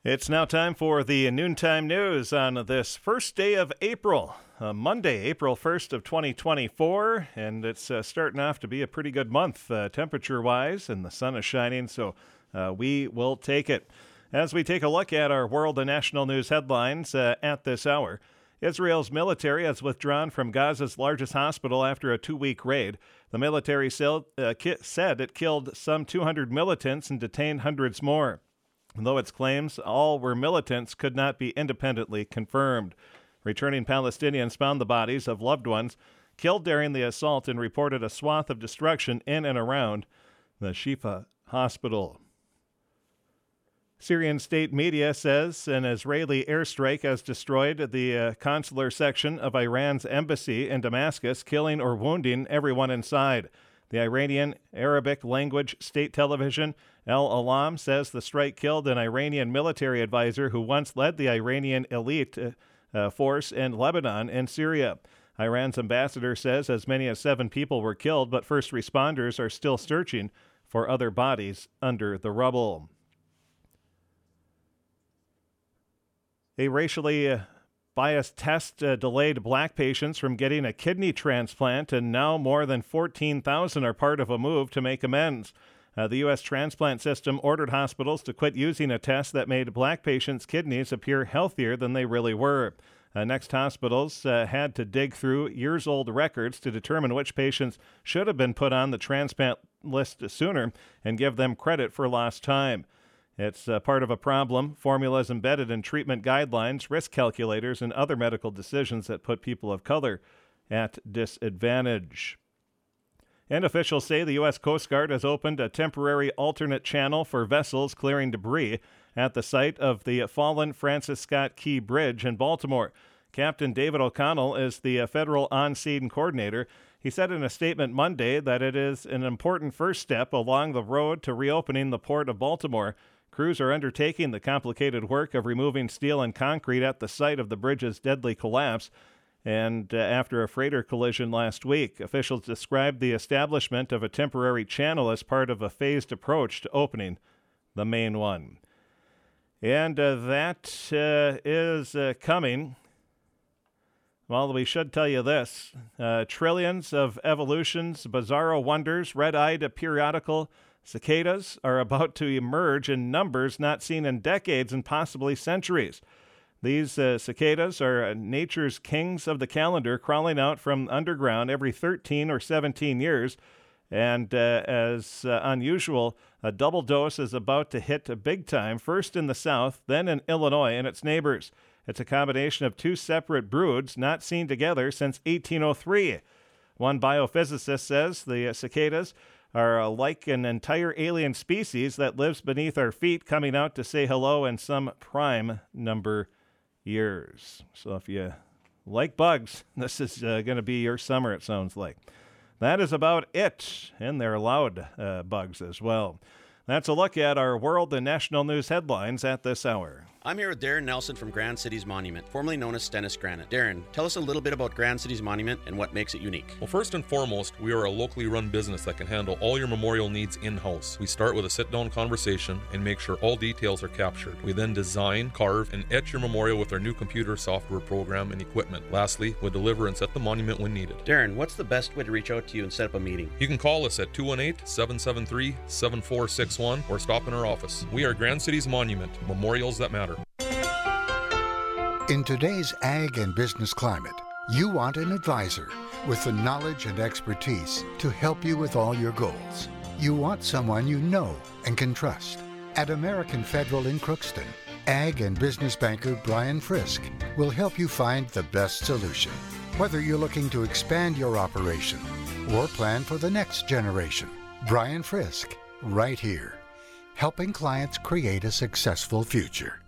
It's now time for the Noontime News on this first day of April, Monday, April 1st of 2024, and it's starting off to be a pretty good month temperature-wise, and the sun is shining, so we will take it. As we take a look at our world and national news headlines at this hour, Israel's military has withdrawn from Gaza's largest hospital after a 2-week raid. The military said it killed some 200 militants and detained hundreds more. Though its claims all were militants could not be independently confirmed. Returning Palestinians found the bodies of loved ones killed during the assault and reported a swath of destruction in and around the Shifa hospital. Syrian state media says an Israeli airstrike has destroyed the consular section of Iran's embassy in Damascus, killing or wounding everyone inside. The Iranian Arabic language state television Al Alam says the strike killed an Iranian military advisor who once led the Iranian elite force in Lebanon and Syria. Iran's ambassador says as many as 7 people were killed, but first responders are still searching for other bodies under the rubble. A racially biased test delayed black patients from getting a kidney transplant, and now more than 14,000 are part of a move to make amends. The U.S. transplant system ordered hospitals to quit using a test that made black patients' kidneys appear healthier than they really were. Next, hospitals had to dig through years-old records to determine which patients should have been put on the transplant list sooner and give them credit for lost time. It's part of a problem. Formulas embedded in treatment guidelines, risk calculators, and other medical decisions that put people of color at disadvantage. And officials say the U.S. Coast Guard has opened a temporary alternate channel for vessels clearing debris at the site of the fallen Francis Scott Key Bridge in Baltimore. Captain David O'Connell is the federal on-scene coordinator. He said in a statement Monday that it is an important first step along the road to reopening the port of Baltimore. Crews are undertaking the complicated work of removing steel and concrete at the site of the bridge's deadly collapse. And after a freighter collision last week, officials described the establishment of a temporary channel as part of a phased approach to opening the main one. And that is coming. Well, we should tell you this. Trillions of evolution's bizarro wonders, red-eyed periodical cicadas are about to emerge in numbers not seen in decades and possibly centuries. These cicadas are nature's kings of the calendar, crawling out from underground every 13 or 17 years. And as unusual, a double dose is about to hit big time, first in the south, then in Illinois and its neighbors. It's a combination of 2 separate broods not seen together since 1803. One biophysicist says the cicadas are like an entire alien species that lives beneath our feet, coming out to say hello in some prime number years. So if you like bugs, this is going to be your summer, it sounds like. That is about it, and they're loud bugs as well. That's a look at our world and national news headlines at this hour. I'm here with Darren Nelson from Grand Cities Monument, formerly known as Stennis Granite. Darren, tell us a little bit about Grand Cities Monument and what makes it unique. Well, first and foremost, we are a locally run business that can handle all your memorial needs in-house. We start with a sit-down conversation and make sure all details are captured. We then design, carve, and etch your memorial with our new computer software program and equipment. Lastly, we deliver and set the monument when needed. Darren, what's the best way to reach out to you and set up a meeting? You can call us at 218-773-7461 or stop in our office. We are Grand Cities Monument, memorials that matter. In today's ag and business climate, you want an advisor with the knowledge and expertise to help you with all your goals. You want someone you know and can trust. At American Federal in Crookston, ag and business banker Brian Frisk will help you find the best solution. Whether you're looking to expand your operation or plan for the next generation, Brian Frisk, right here, helping clients create a successful future.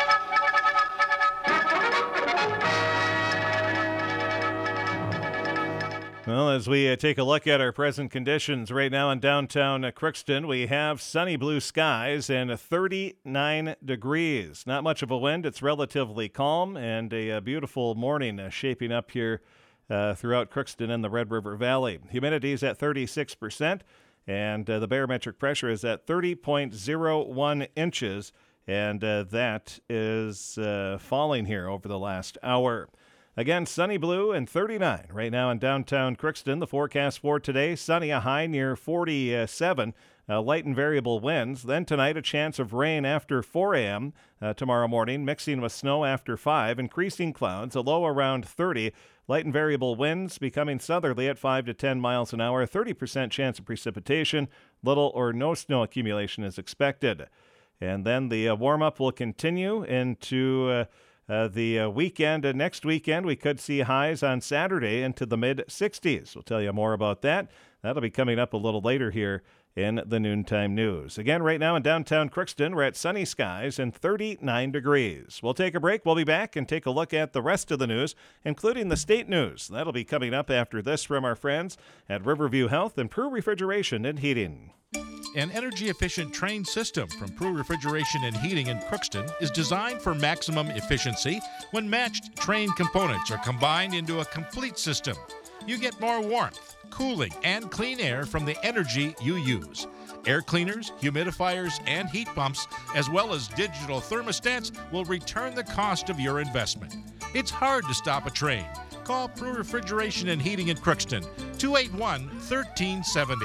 Well, as we take a look at our present conditions right now in downtown Crookston, we have sunny blue skies and 39 degrees. Not much of a wind. It's relatively calm, and a beautiful morning shaping up here throughout Crookston and the Red River Valley. Humidity is at 36%, and the barometric pressure is at 30.01 inches and that is falling here over the last hour. Again, sunny blue and 39 right now in downtown Crookston. The forecast for today, sunny, a high near 47. Light and variable winds. Then tonight, a chance of rain after 4 a.m. Tomorrow morning, mixing with snow after 5. Increasing clouds, a low around 30. Light and variable winds becoming southerly at 5 to 10 miles an hour. 30% chance of precipitation. Little or no snow accumulation is expected. And then the warm-up will continue into the weekend. Next weekend, we could see highs on Saturday into the mid-60s. We'll tell you more about that. That'll be coming up a little later here in the Noontime News. Again, right now in downtown Crookston, we're at sunny skies and 39 degrees. We'll take a break. We'll be back and take a look at the rest of the news, including the state news. That'll be coming up after this from our friends at Riverview Health and Prue Refrigeration and Heating. An energy-efficient Trane system from Prue Refrigeration and Heating in Crookston is designed for maximum efficiency when matched Trane components are combined into a complete system. You get more warmth, cooling, and clean air from the energy you use. Air cleaners, humidifiers, and heat pumps, as well as digital thermostats, will return the cost of your investment. It's hard to stop a Trane. Call Prue Refrigeration and Heating in Crookston, 281-1370.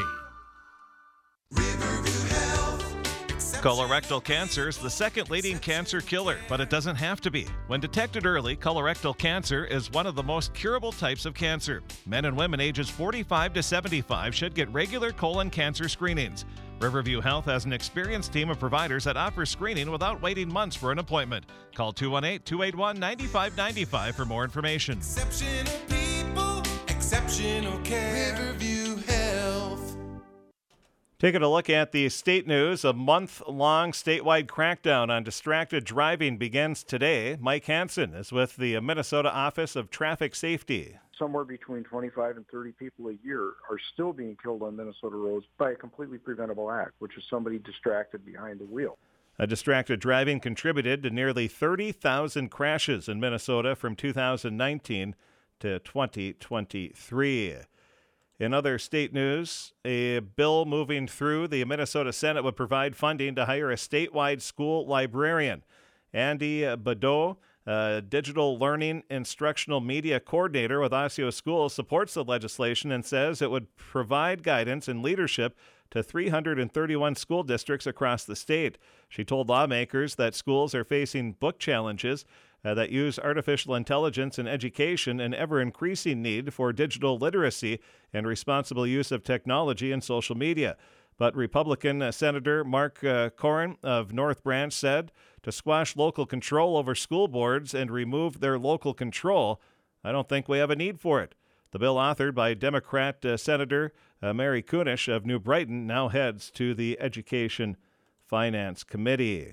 Colorectal cancer is the second leading cancer killer, but it doesn't have to be. When detected early, colorectal cancer is one of the most curable types of cancer. Men and women ages 45 to 75 should get regular colon cancer screenings. Riverview Health has an experienced team of providers that offer screening without waiting months for an appointment. Call 218-281-9595 for more information. Exceptional people, exceptional care. Riverview Health. Taking a look at the state news, a month-long statewide crackdown on distracted driving begins today. Mike Hansen is with the Minnesota Office of Traffic Safety. Somewhere between 25 and 30 people a year are still being killed on Minnesota roads by a completely preventable act, which is somebody distracted behind the wheel. Distracted driving contributed to nearly 30,000 crashes in Minnesota from 2019 to 2023. In other state news, a bill moving through the Minnesota Senate would provide funding to hire a statewide school librarian. Andy Badeau, digital learning instructional media coordinator with Osseo Schools, supports the legislation and says it would provide guidance and leadership to 331 school districts across the state. She told lawmakers that schools are facing book challenges that use artificial intelligence in education, an ever-increasing need for digital literacy and responsible use of technology and social media. But Republican Senator Mark Corin of North Branch said to squash local control over school boards and remove their local control, I don't think we have a need for it. The bill, authored by Democrat Senator Mary Kunesh of New Brighton, now heads to the Education Finance Committee.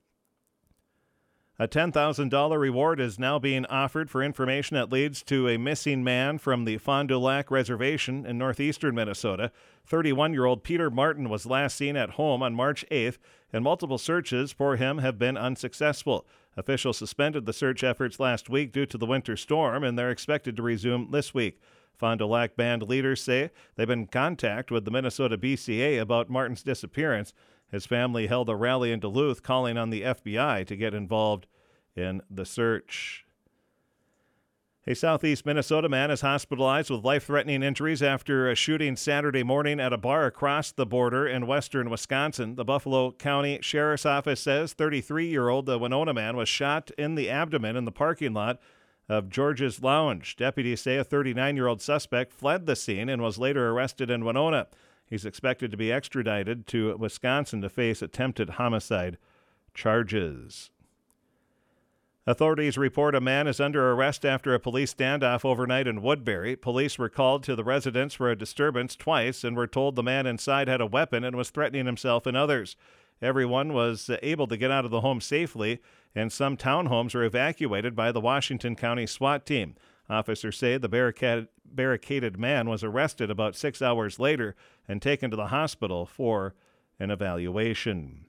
A $10,000 reward is now being offered for information that leads to a missing man from the Fond du Lac Reservation in northeastern Minnesota. 31-year-old Peter Martin was last seen at home on March 8th, and multiple searches for him have been unsuccessful. Officials suspended the search efforts last week due to the winter storm, and they're expected to resume this week. Fond du Lac band leaders say they've been in contact with the Minnesota BCA about Martin's disappearance. His family held a rally in Duluth calling on the FBI to get involved in the search. A southeast Minnesota man is hospitalized with life-threatening injuries after a shooting Saturday morning at a bar across the border in western Wisconsin. The Buffalo County Sheriff's Office says 33-year-old Winona man was shot in the abdomen in the parking lot of George's Lounge. Deputies say a 39-year-old suspect fled the scene and was later arrested in Winona. He's expected to be extradited to Wisconsin to face attempted homicide charges. Authorities report a man is under arrest after a police standoff overnight in Woodbury. Police were called to the residence for a disturbance twice and were told the man inside had a weapon and was threatening himself and others. Everyone was able to get out of the home safely, and some townhomes were evacuated by the Washington County SWAT team. Officers say the barricaded man was arrested about 6 hours later and taken to the hospital for an evaluation.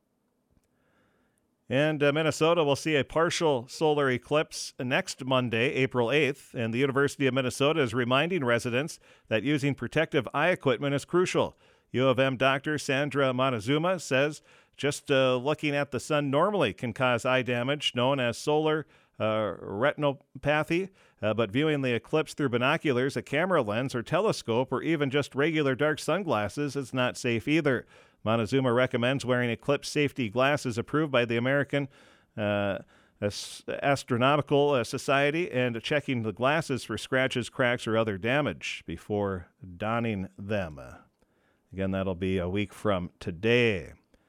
And Minnesota will see a partial solar eclipse next Monday, April 8th, and the University of Minnesota is reminding residents that using protective eye equipment is crucial. U of M doctor Sandra Montezuma says just looking at the sun normally can cause eye damage known as solar retinopathy, but viewing the eclipse through binoculars, a camera lens, or telescope, or even just regular dark sunglasses is not safe either. Montezuma recommends wearing eclipse safety glasses approved by the American Astronomical Society and checking the glasses for scratches, cracks, or other damage before donning them. Again, that'll be a week from today.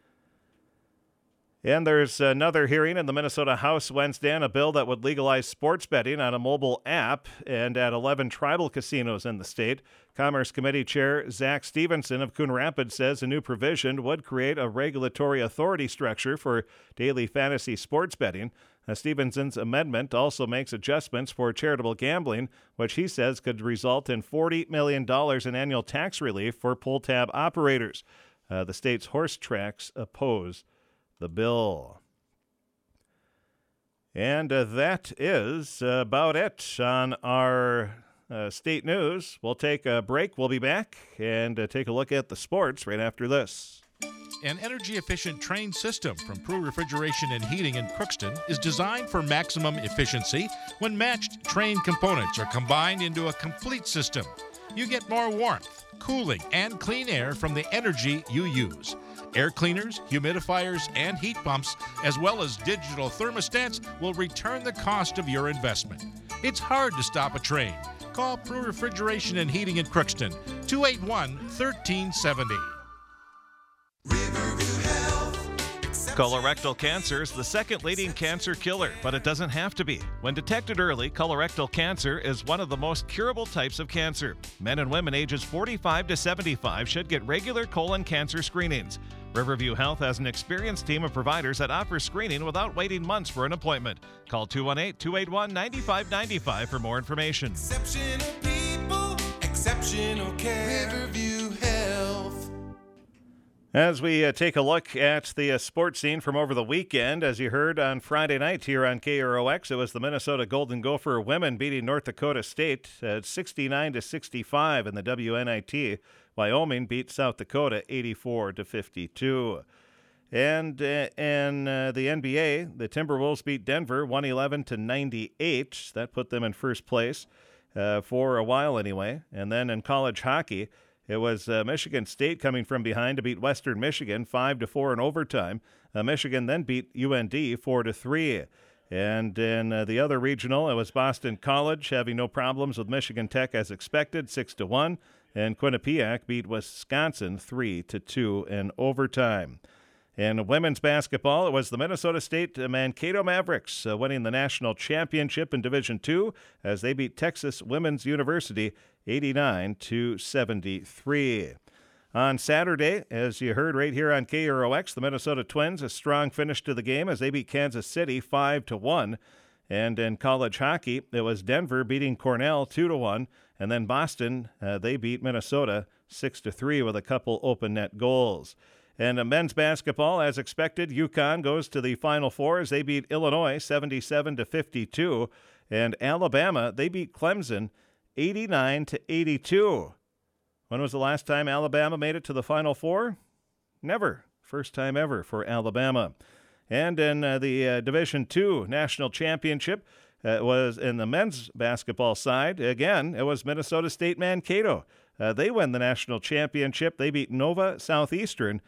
And there's another hearing in the Minnesota House Wednesday on a bill that would legalize sports betting on a mobile app and at 11 tribal casinos in the state. Commerce Committee Chair Zach Stevenson of Coon Rapids says a new provision would create a regulatory authority structure for daily fantasy sports betting. Stevenson's amendment also makes adjustments for charitable gambling, which he says could result in $40 million in annual tax relief for pull tab operators. The state's horse tracks oppose the bill. And that is about it on our state news. We'll take a break. We'll be back and take a look at the sports right after this. An energy-efficient train system from Prue Refrigeration and Heating in Crookston is designed for maximum efficiency when matched train components are combined into a complete system. You get more warmth, cooling, and clean air from the energy you use. Air cleaners, humidifiers, and heat pumps, as well as digital thermostats, will return the cost of your investment. It's hard to stop a train. Call Prue Refrigeration and Heating in Crookston, 281-1370. Colorectal cancer is the second leading cancer killer, but it doesn't have to be. When detected early, colorectal cancer is one of the most curable types of cancer. Men and women ages 45 to 75 should get regular colon cancer screenings. Riverview Health has an experienced team of providers that offer screening without waiting months for an appointment. Call 218-281-9595 for more information. Exceptional people, exceptional care. Riverview Health. As we take a look at the sports scene from over the weekend, as you heard on Friday night here on KROX, it was the Minnesota Golden Gopher women beating North Dakota State at 69-65 in the WNIT. Wyoming beat South Dakota 84-52. And in the NBA, the Timberwolves beat Denver 111-98. That put them in first place for a while anyway. And then in college hockey, it was Michigan State coming from behind to beat Western Michigan 5-4 in overtime. Michigan then beat UND 4-3. And in the other regional, it was Boston College having no problems with Michigan Tech as expected, 6-1. And Quinnipiac beat Wisconsin 3-2 in overtime. In women's basketball, it was the Minnesota State Mankato Mavericks winning the national championship in Division II as they beat Texas Women's University 89-73. On Saturday, as you heard right here on KROX, the Minnesota Twins, a strong finish to the game as they beat Kansas City 5-1. And in college hockey, it was Denver beating Cornell 2-1. And then Boston, they beat Minnesota 6-3 with a couple open net goals. And in men's basketball, as expected, UConn goes to the Final Four as they beat Illinois 77-52. And Alabama, they beat Clemson 89-82. When was the last time Alabama made it to the Final Four? Never. First time ever for Alabama. And in the Division II National Championship, it was in the men's basketball side. Again, it was Minnesota State Mankato. They win the national championship. They beat Nova Southeastern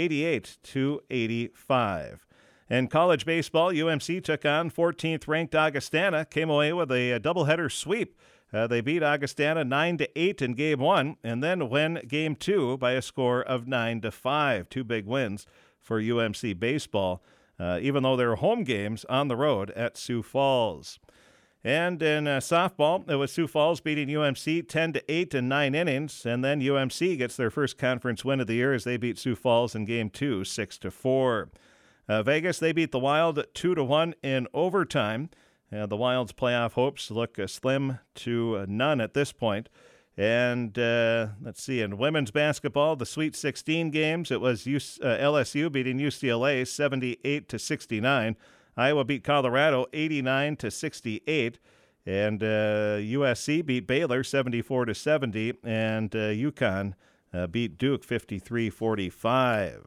88-85. In college baseball, UMC took on 14th-ranked Augustana, came away with a doubleheader sweep. They beat Augustana 9-8 in Game 1, and then win Game 2 by a score of 9-5. Two big wins for UMC baseball, even though there were home games on the road at Sioux Falls. And in softball, it was Sioux Falls beating UMC 10-8 in 9 innings, and then UMC gets their first conference win of the year as they beat Sioux Falls in Game 2, 6-4. Vegas, they beat the Wild 2-1 in overtime. The Wild's playoff hopes look slim to none at this point. And let's see, in women's basketball, the Sweet 16 games, it was LSU beating UCLA 78-69. Iowa beat Colorado 89-68. And USC beat Baylor 74-70. And UConn beat Duke 53-45.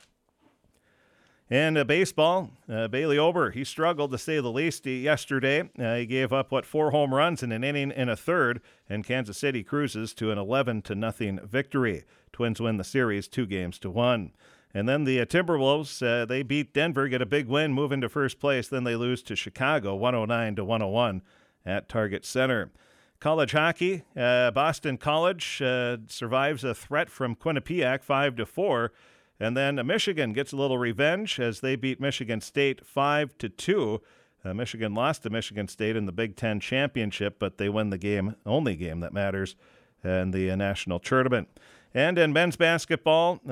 And baseball, Bailey Ober, he struggled to say the least yesterday. He gave up, 4 home runs in an inning and a third, and Kansas City cruises to an 11-0 victory. Twins win the series 2-1. And then the Timberwolves, they beat Denver, get a big win, move into first place. Then they lose to Chicago 109-101 at Target Center. College hockey, Boston College survives a threat from Quinnipiac 5-4. And then Michigan gets a little revenge as they beat Michigan State 5-2. Michigan lost to Michigan State in the Big Ten Championship, but they win the game, only game that matters, in the national tournament. And in men's basketball,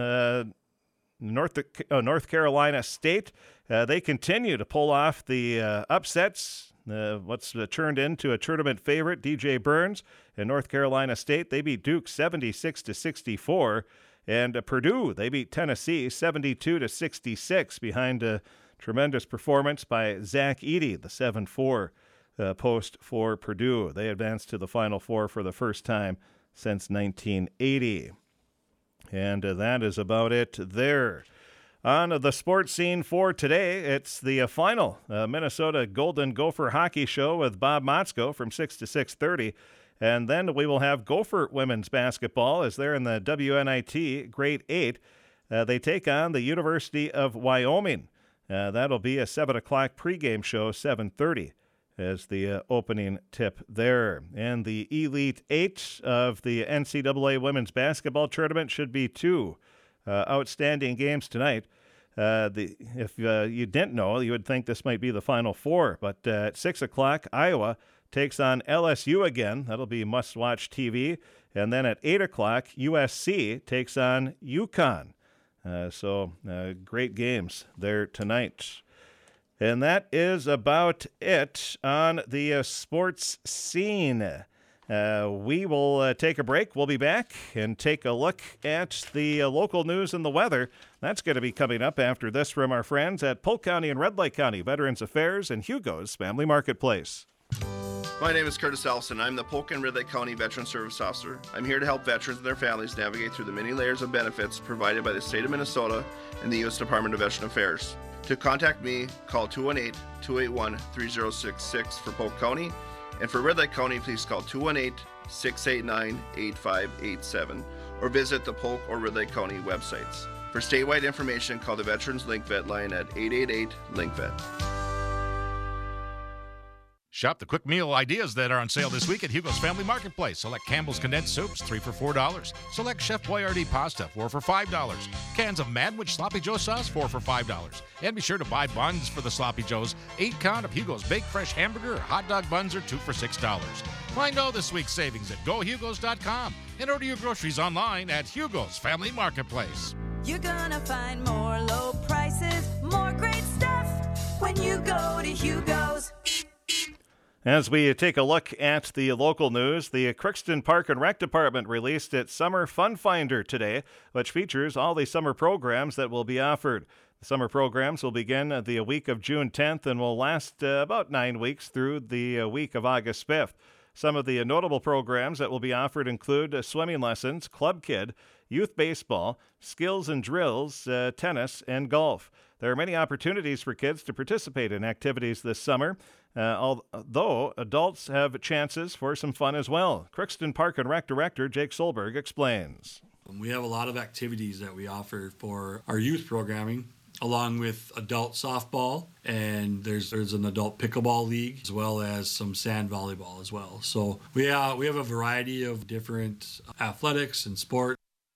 North Carolina State, they continue to pull off the upsets. What's turned into a tournament favorite, DJ Burns and North Carolina State, they beat Duke 76-64. And Purdue, they beat Tennessee 72-66 behind a tremendous performance by Zach Edey, the 7-4 post for Purdue. They advanced to the Final Four for the first time since 1980. And that is about it there. On the sports scene for today, it's the final Minnesota Golden Gopher Hockey Show with Bob Motzko from 6 to 6:30. And then we will have Gopher women's basketball as they're in the WNIT Grade 8. They take on the University of Wyoming. That'll be a 7 o'clock pregame show, 7:30 as the opening tip there. And the Elite 8 of the NCAA women's basketball tournament should be 2 outstanding games tonight. If you didn't know, you would think this might be the Final Four. But at 6 o'clock, Iowa takes on LSU again. That'll be must-watch TV. And then at 8 o'clock, USC takes on UConn. So great games there tonight. And that is about it on the sports scene. We will take a break. We'll be back and take a look at the local news and the weather. That's going to be coming up after this from our friends at Polk County and Red Lake County Veterans Affairs and Hugo's Family Marketplace. My name is Curtis Ellison. I'm the Polk and Red Lake County Veteran Service Officer. I'm here to help veterans and their families navigate through the many layers of benefits provided by the state of Minnesota and the U.S. Department of Veteran Affairs. To contact me, call 218-281-3066 for Polk County, and for Red Lake County, please call 218-689-8587 or visit the Polk or Red Lake County websites. For statewide information, call the Veterans Link Vet line at 888-LINK-VET. Shop the quick meal ideas that are on sale this week at Hugo's Family Marketplace. Select Campbell's condensed soups, 3 for $4. Select Chef Boyardee pasta, 4 for $5. Cans of Madwich Sloppy Joe sauce, 4 for $5. And be sure to buy buns for the Sloppy Joes. 8 count of Hugo's Baked Fresh Hamburger or Hot Dog buns are 2 for $6. Find all this week's savings at GoHugos.com and order your groceries online at Hugo's Family Marketplace. You're gonna find more low prices, more great stuff when you go to Hugo's. As we take a look at the local news, the Crookston Park and Rec Department released its Summer Fun Finder today, which features all the summer programs that will be offered. The summer programs will begin the week of June 10th and will last about 9 weeks through the week of August 5th. Some of the notable programs that will be offered include swimming lessons, Club Kid, youth baseball, skills and drills, tennis, and golf. There are many opportunities for kids to participate in activities this summer, although adults have chances for some fun as well. Crookston Park and Rec Director Jake Solberg explains. We have a lot of activities that we offer for our youth programming, along with adult softball, and there's an adult pickleball league, as well as some sand volleyball as well. So we have a variety of different athletics and sports.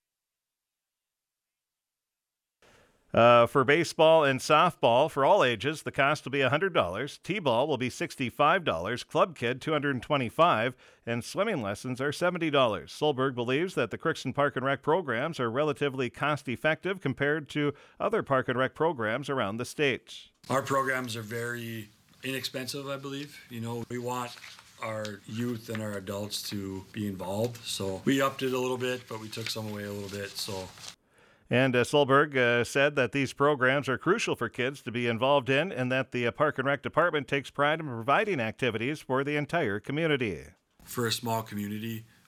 For baseball and softball, for all ages, the cost will be $100. T-ball will be $65, Club Kid $225, and swimming lessons are $70. Solberg believes that the Crookston Park and Rec programs are relatively cost-effective compared to other Park and Rec programs around the state. Our programs are very inexpensive, I believe. You know, we want our youth and our adults to be involved, so we upped it a little bit, but we took some away a little bit, so... And Solberg said that these programs are crucial for kids to be involved in and that the Park and Rec Department takes pride in providing activities for the entire community. For a small community,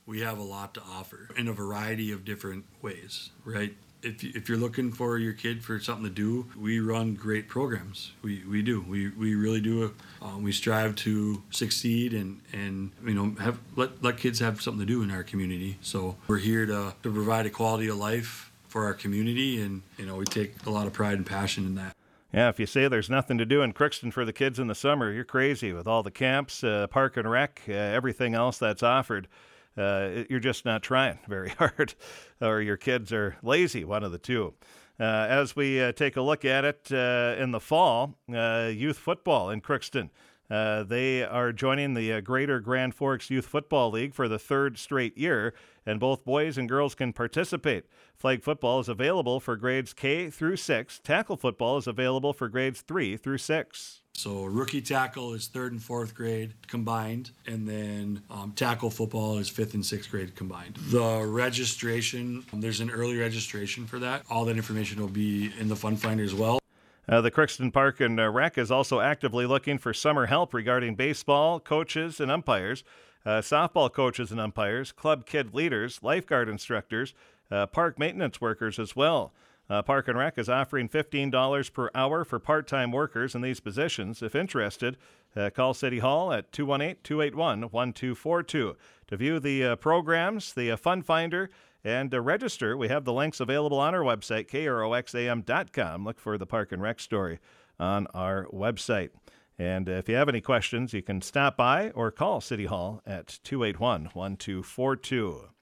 we have a lot to offer in a variety of different ways, right? If you're looking for your kid for something to do, we run great programs. We do. We really do. We strive to succeed and have let kids have something to do in our community. So we're here to provide a quality of life for our community, and we take a lot of pride and passion in that. Yeah, if you say there's nothing to do in Crookston for the kids in the summer, you're crazy with all the camps, park and rec, everything else that's offered. You're just not trying very hard, or your kids are lazy, one of the two. As we take a look at it in the fall, youth football in Crookston. They are joining the Greater Grand Forks Youth Football League for the third straight year, and both boys and girls can participate. Flag football is available for grades K through 6. Tackle football is available for grades 3 through 6. So rookie tackle is 3rd and 4th grade combined, and then tackle football is 5th and 6th grade combined. The registration, there's an early registration for that. All that information will be in the Fun Finder as well. The Crookston Park and Rec is also actively looking for summer help regarding baseball, coaches, and umpires, softball coaches and umpires, club kid leaders, lifeguard instructors, park maintenance workers as well. Park and Rec is offering $15 per hour for part-time workers in these positions. If interested, call City Hall at 218-281-1242. To view the programs, the Fun Finder, and register, we have the links available on our website, kroxam.com. Look for the Park and Rec story on our website. And if you have any questions, you can stop by or call City Hall at 281-1242.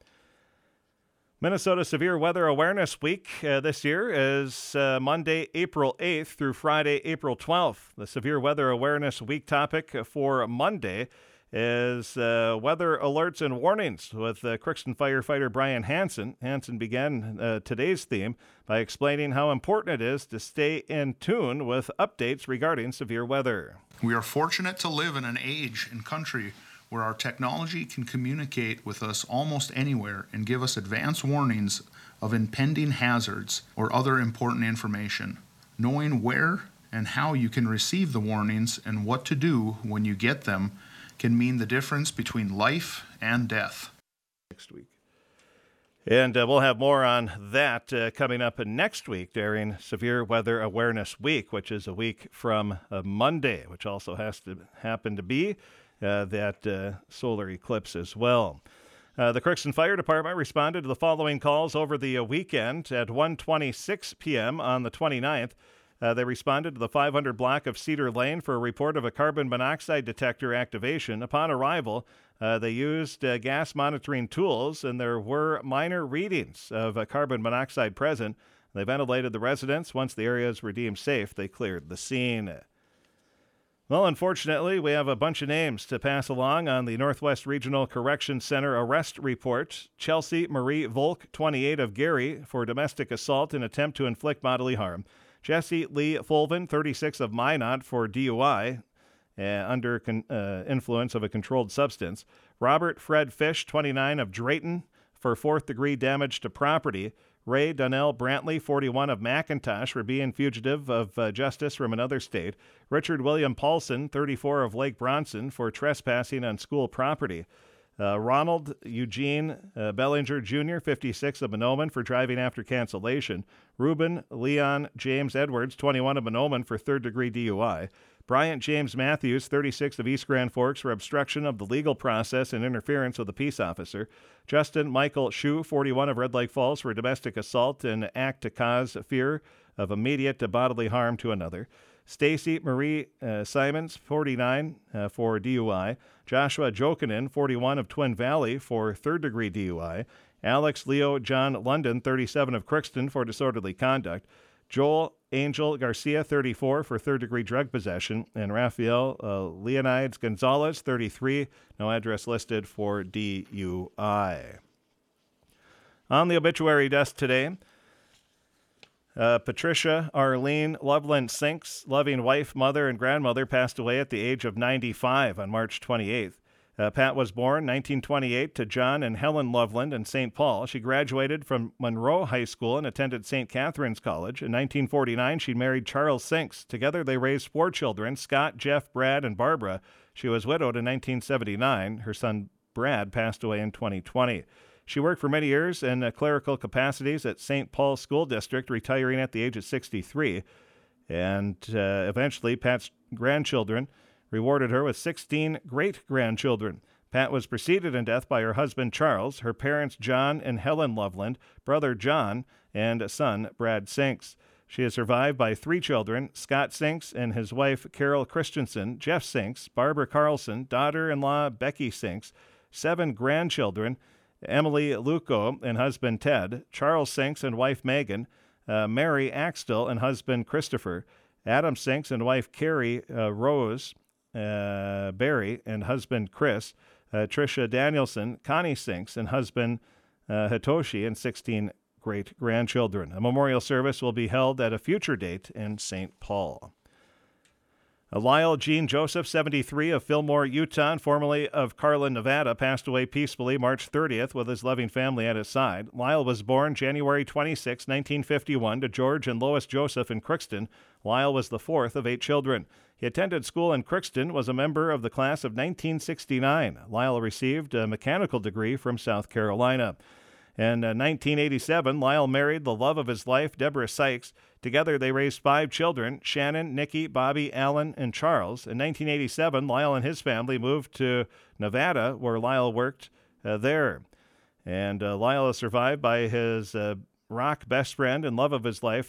Minnesota Severe Weather Awareness Week this year is Monday, April 8th through Friday, April 12th. The Severe Weather Awareness Week topic for Monday is weather alerts and warnings with Crookston firefighter Brian Hansen. Hansen began today's theme by explaining how important it is to stay in tune with updates regarding severe weather. We are fortunate to live in an age and country where our technology can communicate with us almost anywhere and give us advance warnings of impending hazards or other important information. Knowing where and how you can receive the warnings and what to do when you get them can mean the difference between life and death. Next week. And we'll have more on that coming up next week during Severe Weather Awareness Week, which is a week from Monday, which also has to happen to be that solar eclipse as well. The Crookston Fire Department responded to the following calls over the weekend at 1:26 p.m. on the 29th. They responded to the 500 block of Cedar Lane for a report of a carbon monoxide detector activation. Upon arrival, they used gas monitoring tools, and there were minor readings of carbon monoxide present. They ventilated the residence. Once the areas were deemed safe, they cleared the scene. Well, unfortunately, we have a bunch of names to pass along on the Northwest Regional Correction Center arrest report. Chelsea Marie Volk, 28, of Gary, for domestic assault and attempt to inflict bodily harm. Jesse Lee Fulvin, 36, of Minot, for DUI under influence of a controlled substance. Robert Fred Fish, 29, of Drayton, for 4th-degree damage to property. Ray Donnell Brantley, 41, of McIntosh, for being fugitive of justice from another state. Richard William Paulson, 34, of Lake Bronson, for trespassing on school property. Ronald Eugene Bellinger Jr., 56, of Mahnomen, for driving after cancellation. Reuben Leon James Edwards, 21, of Mahnomen, for 3rd-degree DUI. Bryant James Matthews, 36, of East Grand Forks, for obstruction of the legal process and interference with a peace officer. Justin Michael Shue, 41, of Red Lake Falls, for domestic assault and act to cause fear of immediate bodily harm to another. Stacy Marie Simons, 49, for DUI. Joshua Jokinen, 41, of Twin Valley, for 3rd-degree DUI. Alex Leo John London, 37, of Crookston, for disorderly conduct. Joel Angel Garcia, 34, for 3rd-degree drug possession. And Rafael Leonides Gonzalez, 33, no address listed, for DUI. On the obituary desk today, Patricia Arlene Loveland Sinks, loving wife, mother, and grandmother, passed away at the age of 95 on March 28th. Pat was born 1928 to John and Helen Loveland in St. Paul. She graduated from Monroe High School and attended St. Catherine's College. In 1949, she married Charles Sinks. Together, they raised 4 children, Scott, Jeff, Brad, and Barbara. She was widowed in 1979. Her son Brad passed away in 2020. She worked for many years in clerical capacities at St. Paul School District, retiring at the age of 63. And eventually, Pat's grandchildren rewarded her with 16 great-grandchildren. Pat was preceded in death by her husband, Charles, her parents, John and Helen Loveland, brother John, and son, Brad Sinks. She is survived by 3 children, Scott Sinks and his wife, Carol Christensen, Jeff Sinks, Barbara Carlson, daughter-in-law, Becky Sinks, 7 grandchildren, Emily Luco and husband, Ted, Charles Sinks and wife, Megan, Mary Axtell and husband, Christopher, Adam Sinks and wife, Carrie Rose, Barry and husband, Chris, Tricia Danielson, Connie Sinks and husband, Hitoshi, and 16 great-grandchildren. A memorial service will be held at a future date in St. Paul. Lyle Gene Joseph, 73, of Fillmore, Utah, and formerly of Carlin, Nevada, passed away peacefully March 30th with his loving family at his side. Lyle was born January 26, 1951, to George and Lois Joseph in Crookston. Lyle was the 4th of 8 children. He attended school in Crookston, was a member of the class of 1969. Lyle received a mechanical degree from South Carolina. In 1987, Lyle married the love of his life, Deborah Sykes. Together, they raised 5 children, Shannon, Nikki, Bobby, Alan, and Charles. In 1987, Lyle and his family moved to Nevada, where Lyle worked there. And Lyle is survived by his rock best friend and love of his life,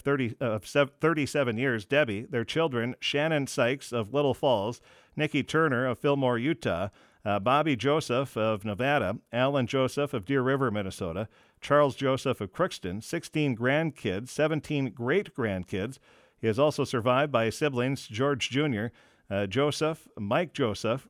37 years, Debbie, their children, Shannon Sykes of Little Falls, Nikki Turner of Fillmore, Utah, Bobby Joseph of Nevada, Alan Joseph of Deer River, Minnesota, Charles Joseph of Crookston, 16 grandkids, 17 great-grandkids. He is also survived by his siblings, George Jr., Joseph, Mike Joseph,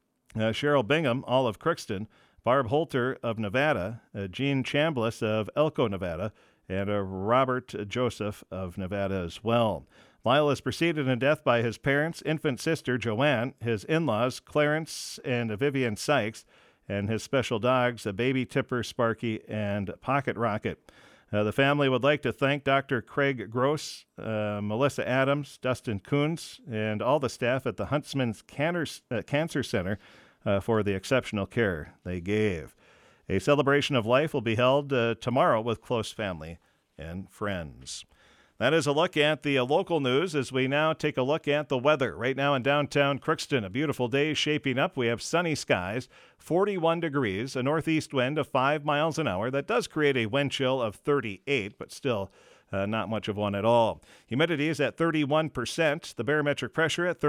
Cheryl Bingham, all of Crookston, Barb Holter of Nevada, Gene Chambliss of Elko, Nevada, and Robert Joseph of Nevada as well. Lyle is preceded in death by his parents, infant sister Joanne, his in-laws Clarence and Vivian Sykes, and his special dogs, Baby Tipper, Sparky, and Pocket Rocket. The family would like to thank Dr. Craig Gross, Melissa Adams, Dustin Coons, and all the staff at the Huntsman's Cancer Center for the exceptional care they gave. A celebration of life will be held tomorrow with close family and friends. That is a look at the local news as we now take a look at the weather. Right now in downtown Crookston, a beautiful day shaping up. We have sunny skies, 41 degrees, a northeast wind of 5 miles an hour. That does create a wind chill of 38, but still not much of one at all. Humidity is at 31%. The barometric pressure at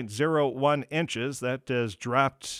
30.01 inches. That has dropped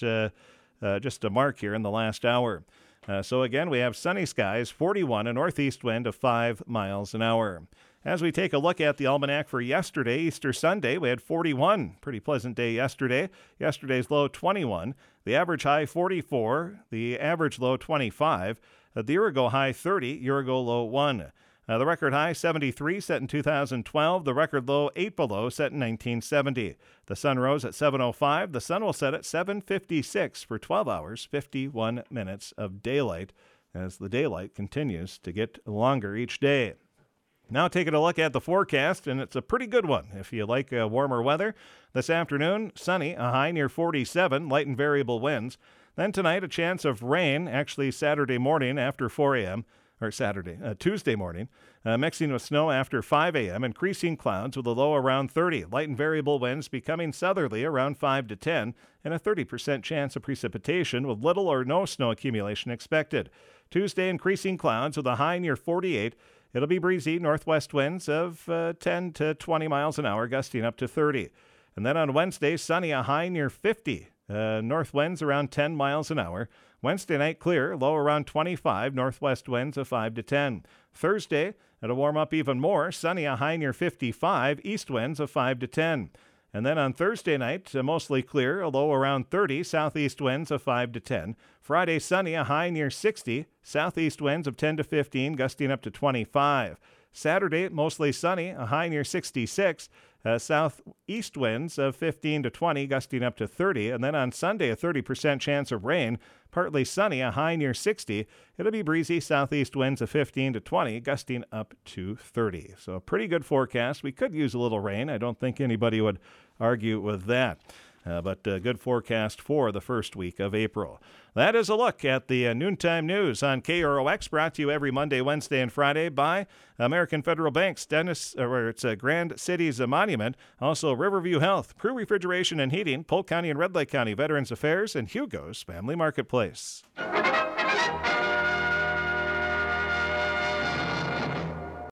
just a mark here in the last hour. So again, we have sunny skies, 41, a northeast wind of 5 miles an hour. As we take a look at the almanac for yesterday, Easter Sunday, we had 41. Pretty pleasant day yesterday. Yesterday's low, 21. The average high, 44. The average low, 25. The year-ago high, 30. Year-ago low, 1. The record high, 73, set in 2012. The record low, 8 below, set in 1970. The sun rose at 7:05. The sun will set at 7:56 for 12 hours, 51 minutes of daylight, as the daylight continues to get longer each day. Now taking a look at the forecast, and it's a pretty good one if you like warmer weather. This afternoon, sunny, a high near 47, light and variable winds. Then tonight, a chance of rain, actually Saturday morning after 4 a.m., or Tuesday morning, mixing with snow after 5 a.m., increasing clouds with a low around 30. Light and variable winds becoming southerly around 5 to 10, and a 30% chance of precipitation with little or no snow accumulation expected. Tuesday, increasing clouds with a high near 48. It'll be breezy, northwest winds of 10 to 20 miles an hour, gusting up to 30. And then on Wednesday, sunny, a high near 50. North winds around 10 miles an hour. Wednesday night, clear, low around 25, northwest winds of 5 to 10. Thursday, it'll warm up even more, sunny, a high near 55, east winds of 5 to 10. And then on Thursday night, mostly clear, a low around 30, southeast winds of 5 to 10. Friday, sunny, a high near 60, southeast winds of 10 to 15, gusting up to 25. Saturday, mostly sunny, a high near 66, southeast winds of 15 to 20, gusting up to 30. And then on Sunday, a 30% chance of rain, partly sunny, a high near 60. It'll be breezy, southeast winds of 15 to 20, gusting up to 30. So a pretty good forecast. We could use a little rain. I don't think anybody would argue with that. but good forecast for the first week of April. That is a look at the noontime news on KROX, brought to you every Monday, Wednesday, and Friday by American Federal Bank's Grand Cities Monument, also Riverview Health, Prue Refrigeration and Heating, Polk County and Red Lake County Veterans Affairs, and Hugo's Family Marketplace.